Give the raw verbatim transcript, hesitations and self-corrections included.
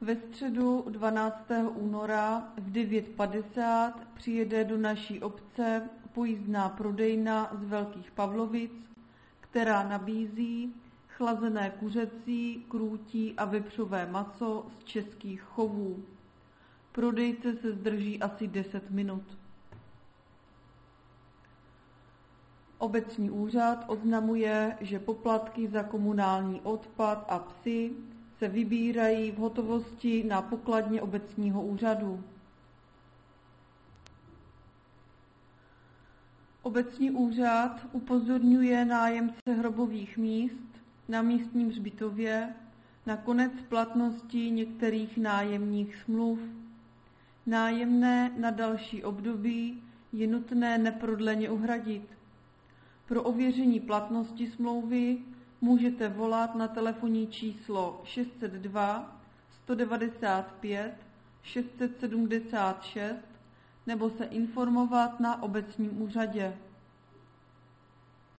ve středu dvanáctého února v devět padesát přijede do naší obce pojízdná prodejna z Velkých Pavlovic, která nabízí chlazené kuřecí, krůtí a vepřové maso z českých chovů. Prodejce se zdrží asi deset minut. Obecní úřad oznamuje, že poplatky za komunální odpad a psy se vybírají v hotovosti na pokladně obecního úřadu. Obecní úřad upozorňuje nájemce hrobových míst na místním hřbitově na konec platnosti některých nájemních smluv. Nájemné na další období je nutné neprodleně uhradit. Pro ověření platnosti smlouvy můžete volat na telefonní číslo šest set dva sto devadesát pět šest set sedmdesát šest nebo se informovat na obecním úřadě.